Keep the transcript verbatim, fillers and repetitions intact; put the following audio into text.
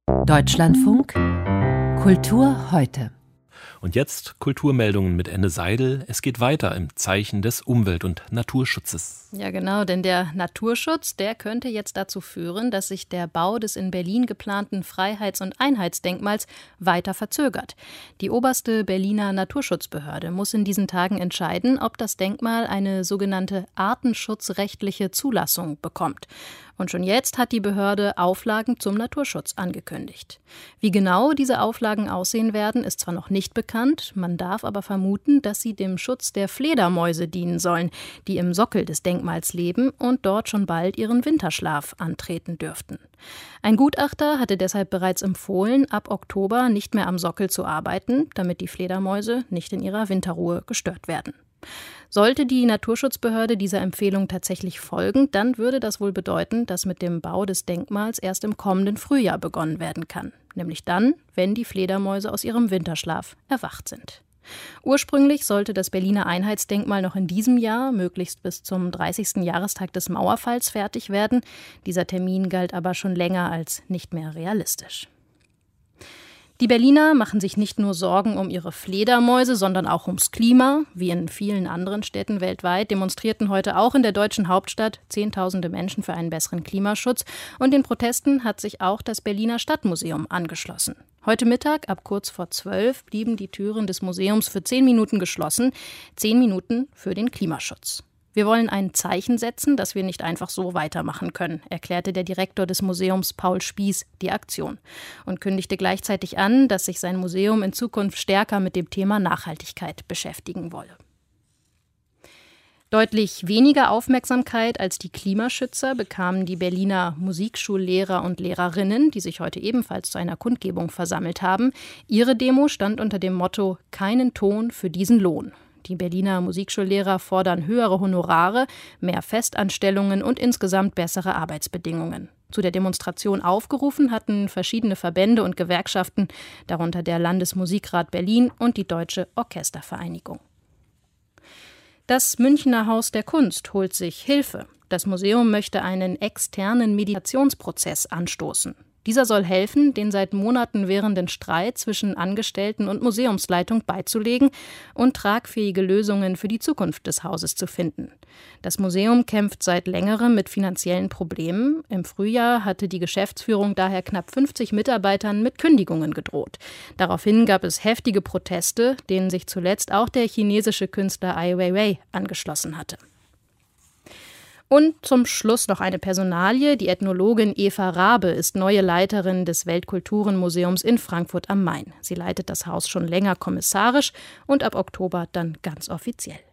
Deutschlandfunk Kultur heute. Und jetzt Kulturmeldungen mit Ende Seidel. Es geht weiter im Zeichen des Umwelt- und Naturschutzes. Ja genau, denn der Naturschutz, der könnte jetzt dazu führen, dass sich der Bau des in Berlin geplanten Freiheits- und Einheitsdenkmals weiter verzögert. Die oberste Berliner Naturschutzbehörde muss in diesen Tagen entscheiden, ob das Denkmal eine sogenannte artenschutzrechtliche Zulassung bekommt. Und schon jetzt hat die Behörde Auflagen zum Naturschutz angekündigt. Wie genau diese Auflagen aussehen werden, ist zwar noch nicht bekannt, man darf aber vermuten, dass sie dem Schutz der Fledermäuse dienen sollen, die im Sockel des Denkmals leben und dort schon bald ihren Winterschlaf antreten dürften. Ein Gutachter hatte deshalb bereits empfohlen, ab Oktober nicht mehr am Sockel zu arbeiten, damit die Fledermäuse nicht in ihrer Winterruhe gestört werden. Sollte die Naturschutzbehörde dieser Empfehlung tatsächlich folgen, dann würde das wohl bedeuten, dass mit dem Bau des Denkmals erst im kommenden Frühjahr begonnen werden kann. Nämlich dann, wenn die Fledermäuse aus ihrem Winterschlaf erwacht sind. Ursprünglich sollte das Berliner Einheitsdenkmal noch in diesem Jahr, möglichst bis zum dreißigsten Jahrestag des Mauerfalls, fertig werden. Dieser Termin galt aber schon länger als nicht mehr realistisch. Die Berliner machen sich nicht nur Sorgen um ihre Fledermäuse, sondern auch ums Klima. Wie in vielen anderen Städten weltweit demonstrierten heute auch in der deutschen Hauptstadt Zehntausende Menschen für einen besseren Klimaschutz. Und den Protesten hat sich auch das Berliner Stadtmuseum angeschlossen. Heute Mittag, ab kurz vor zwölf, blieben die Türen des Museums für zehn Minuten geschlossen. Zehn Minuten für den Klimaschutz. Wir wollen ein Zeichen setzen, dass wir nicht einfach so weitermachen können, erklärte der Direktor des Museums Paul Spieß die Aktion und kündigte gleichzeitig an, dass sich sein Museum in Zukunft stärker mit dem Thema Nachhaltigkeit beschäftigen wolle. Deutlich weniger Aufmerksamkeit als die Klimaschützer bekamen die Berliner Musikschullehrer und Lehrerinnen, die sich heute ebenfalls zu einer Kundgebung versammelt haben. Ihre Demo stand unter dem Motto „Keinen Ton für diesen Lohn“. Die Berliner Musikschullehrer fordern höhere Honorare, mehr Festanstellungen und insgesamt bessere Arbeitsbedingungen. Zu der Demonstration aufgerufen hatten verschiedene Verbände und Gewerkschaften, darunter der Landesmusikrat Berlin und die Deutsche Orchestervereinigung. Das Münchner Haus der Kunst holt sich Hilfe. Das Museum möchte einen externen Mediationsprozess anstoßen. Dieser soll helfen, den seit Monaten währenden Streit zwischen Angestellten und Museumsleitung beizulegen und tragfähige Lösungen für die Zukunft des Hauses zu finden. Das Museum kämpft seit längerem mit finanziellen Problemen. Im Frühjahr hatte die Geschäftsführung daher knapp fünfzig Mitarbeitern mit Kündigungen gedroht. Daraufhin gab es heftige Proteste, denen sich zuletzt auch der chinesische Künstler Ai Weiwei angeschlossen hatte. Und zum Schluss noch eine Personalie. Die Ethnologin Eva Rabe ist neue Leiterin des Weltkulturenmuseums in Frankfurt am Main. Sie leitet das Haus schon länger kommissarisch und ab Oktober dann ganz offiziell.